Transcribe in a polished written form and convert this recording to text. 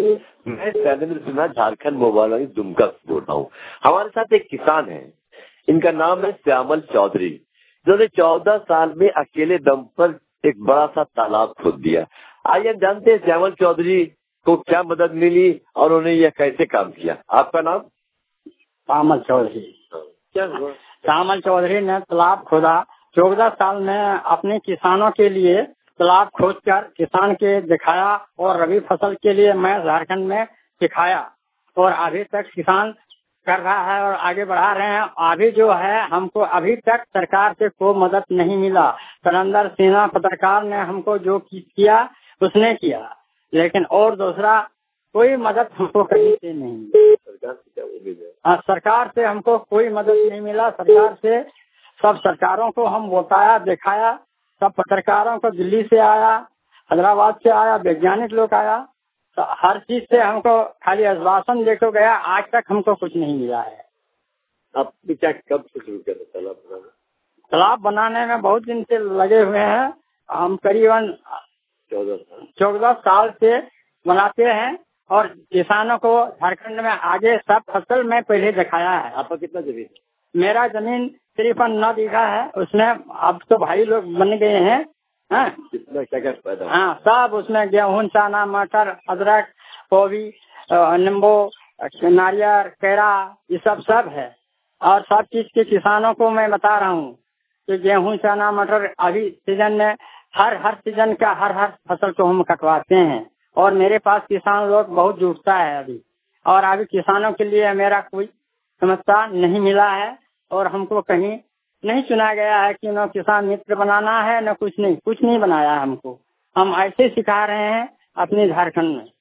मैं शैलेंद्र सिन्हा झारखंड मोबाइल वाली दुमका से बोल रहा हूँ। हमारे साथ एक किसान है, इनका नाम है श्यामल चौधरी, जिन्होंने 14 साल में अकेले दम पर एक बड़ा सा तालाब खोद दिया। आइए हम जानते हैं श्यामल चौधरी को क्या मदद मिली और उन्होंने यह कैसे काम किया। आपका नाम? श्यामल चौधरी। क्या हुआ? श्यामल चौधरी ने तालाब खोदा। 14 साल में अपने किसानों के लिए तालाब खोदकर किसान के दिखाया और रबी फसल के लिए मैं झारखंड में सिखाया और अभी तक किसान कर रहा है और आगे बढ़ा रहे हैं। अभी जो है हमको अभी तक सरकार से कोई मदद नहीं मिला। शैलेंद्र सिन्हा पत्रकार ने हमको जो किया उसने किया, लेकिन और दूसरा कोई मदद हमको कहीं से नहीं। सरकार से क्या उम्मीद है? सरकार से हमको कोई मदद नहीं मिला। सरकार से सब सरकारों को हम बताया, दिखाया, सब पत्रकारों को दिल्ली से आया, हैदराबाद से आया, वैज्ञानिक लोग आया, तो हर चीज से हमको खाली आश्वासन देकर गया। आज तक हमको कुछ नहीं मिला है। आप क्या कब से शुरू किया तालाब बनाना? तालाब बनाने में बहुत दिन से लगे हुए हैं। हम करीबन 14 साल से बनाते हैं और किसानों को झारखंड में आगे सब फसल में पहले दिखाया है। आपका कितना जमीन? मेरा जमीन करीबन 9 बीघा है। उसमें अब तो भाई लोग बन गए हैं। कितना क्या पैदा? हाँ, सब उसमें गेहूं, चना, मटर, अदरक, गोभी, नींबू, नारियल, केरा, ये सब है। और सब चीज के किसानों को मैं बता रहा हूँ कि गेहूं, चना, मटर अभी सीजन में हर सीजन का हर फसल को हम कटवाते हैं और मेरे पास किसान लोग बहुत जुटता है अभी। और अभी किसानों के लिए मेरा कोई समस्या नहीं मिला है और हमको कहीं नहीं चुना गया है कि न किसान मित्र बनाना है न कुछ नहीं बनाया है हमको। हम ऐसे सिखा रहे हैं अपने झारखंड में।